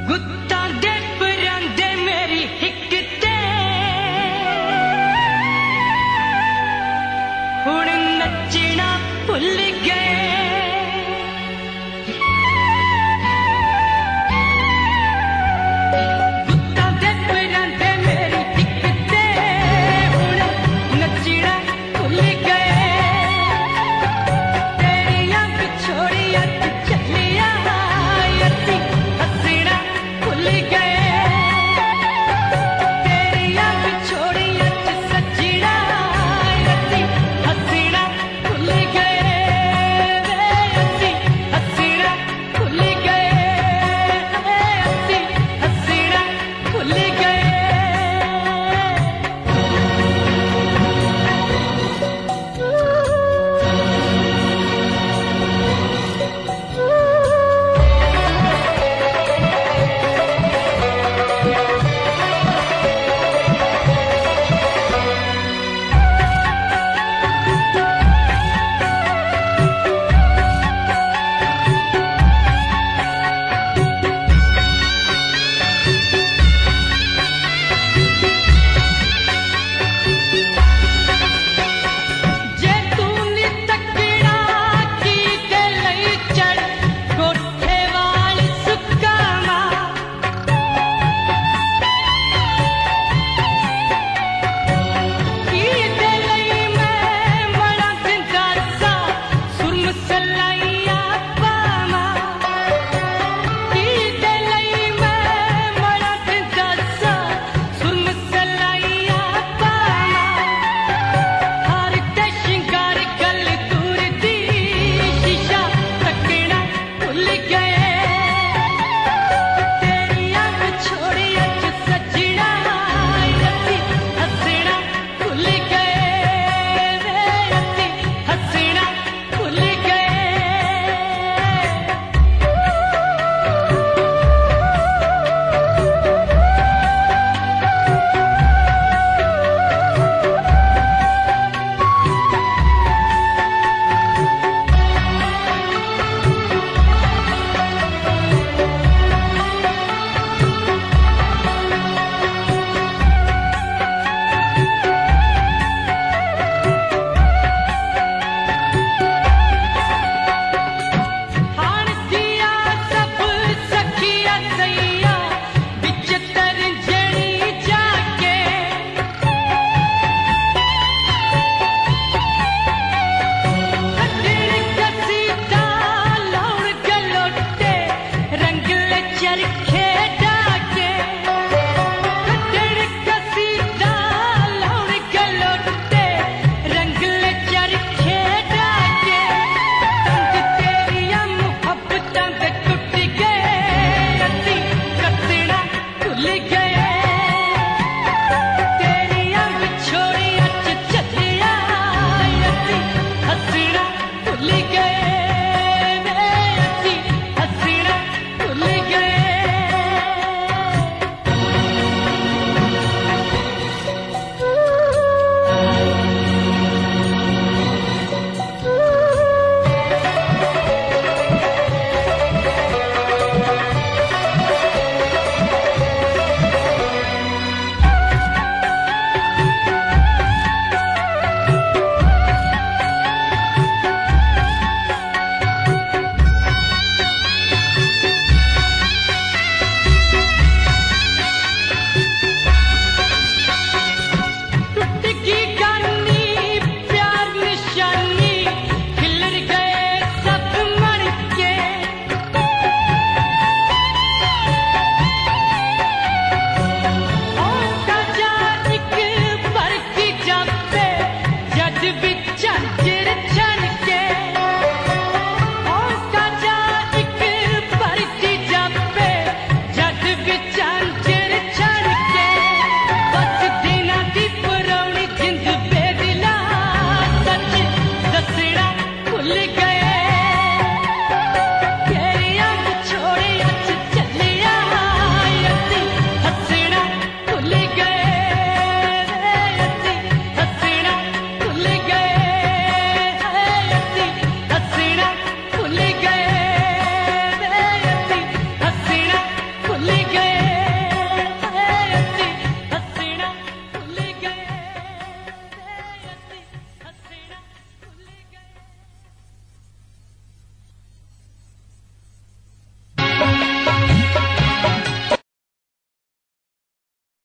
गुत्ता दे परांदे मेरी हिक ते हुण नचना भुल गए गुत्ता दे परांदे मेरी हिक ते हुण नचना भुल गए तेरियां बिछोड़ियां चलिया असी हसना भुल गए तेरियां बिछोड़ियां सजना असी हसना भुल गए असी हसना भुल गए असी हसना भुल गए जे तू नी तकड़ा की ते लई चढ़ कोठे वाल सुकावा की ते लई मैं बड़ा जिंदा सा सुरम सलाइया पावा की ते लई मैं बड़ा जिंदा सा सुरम सलाइया पावा हार ते शिंगार गल दूर दी शीशा तकना भुल गए तेरियां बिछोड़ियां सजना असी हसना भुल गए असी हसना भुल गए हाण दिया सब सखिया सैया बिच तरजणी जाके कटड़ कसीदा लाउण गलोटे रंगले चरख